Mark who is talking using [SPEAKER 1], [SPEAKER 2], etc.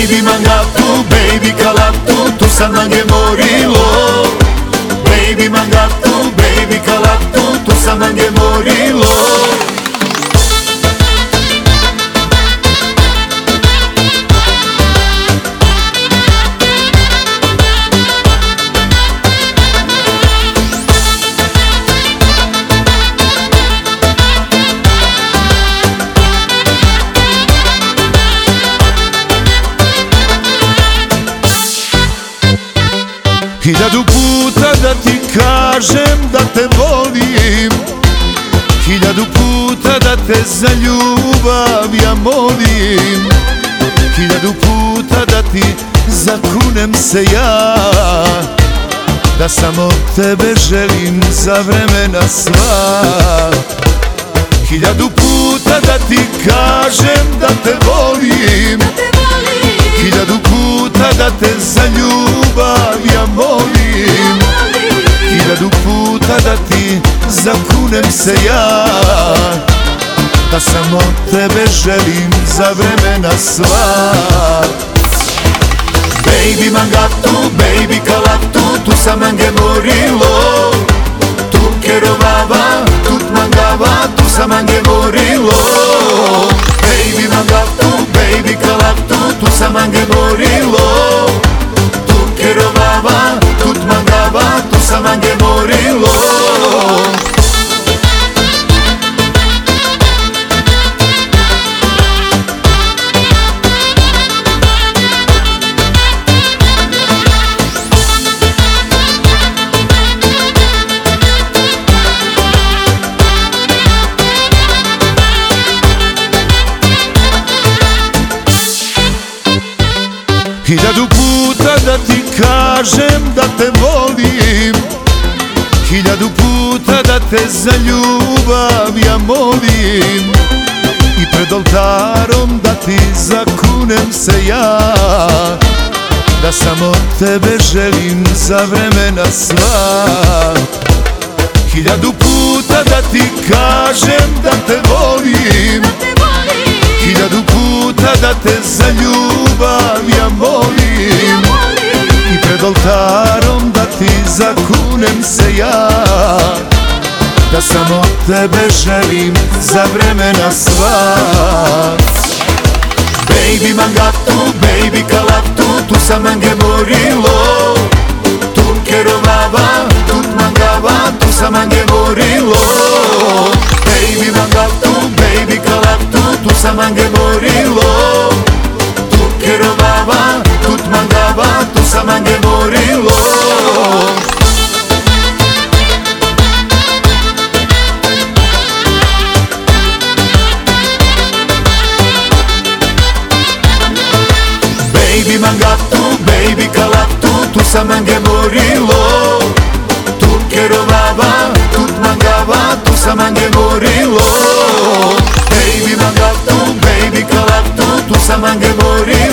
[SPEAKER 1] Baby mangatu, baby kalatu, tu sam mange morilo. Baby mangatu, baby kalatu, tu sam mange morilo.
[SPEAKER 2] Hiljadu puta da ti kažem da te volim, hiljadu puta da te za ljubav ja molim, hiljadu puta da ti zakunem se ja, da samo tebe želim za vremena sva. Hiljadu puta da ti kažem da te volim, hiljadu puta da te za ljubav ja molim, hiljadu puta da ti zakunem se ja, da samo tebe želim za vremena sva.
[SPEAKER 1] Baby mangatu, baby kalatu, tu sam mange morilo. Tu kerovava, tut mangava, tu sam mange morilo. Baby mangatu, baby kalatu, tu sam mange morilo. Tu kerovava, tut mangava, tu sam mange morilo.
[SPEAKER 2] Hiljadu puta da ti kažem da te volim, hiljadu puta da te za ljubav ja molim, i pred oltarom da ti zakunem se ja, da samo tebe želim za vremena sva. Hiljadu puta da ti kažem da te volim, hiljadu puta da te za ljubav ja molim, i pred oltarom da ti zakunem se ja, da samo tebe želim za vremena sva.
[SPEAKER 1] Baby mangatu, baby kalatu, tu sam mange morilo. Tu kerovava, tut mangava, tu sam mange morilo. Baby mangatu, baby kalatu, tu sam mange morilo. Tu kerovava, tut mangava, tu sam mange morilo. Baby mangatu, baby kalatu, tu sam mange morilo. Tu kerovava, tut mangava, tu sam mange morilo. Baby mangatu, baby kalatu, tu sam mange morilo.